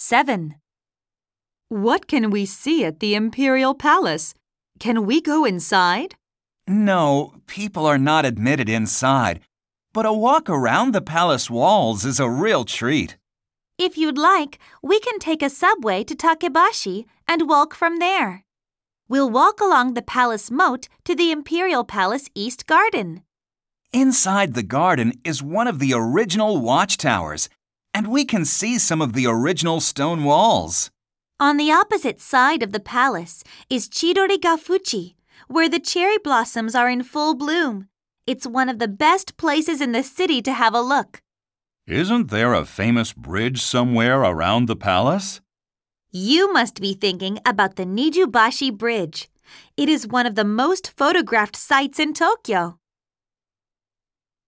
7. What can we see at the Imperial Palace? Can we go inside? No, people are not admitted inside, but a walk around the palace walls is a real treat. If you'd like, we can take a subway to Takebashi and walk from there. We'll walk along the palace moat to the Imperial Palace East Garden. Inside the garden is one of the original watchtowers, and we can see some of the original stone walls. On the opposite side of the palace is Chidori-ga-fuchi, where the cherry blossoms are in full bloom. It's one of the best places in the city to have a look. Isn't there a famous bridge somewhere around the palace? You must be thinking about the Nijubashi Bridge. It is one of the most photographed sites in Tokyo.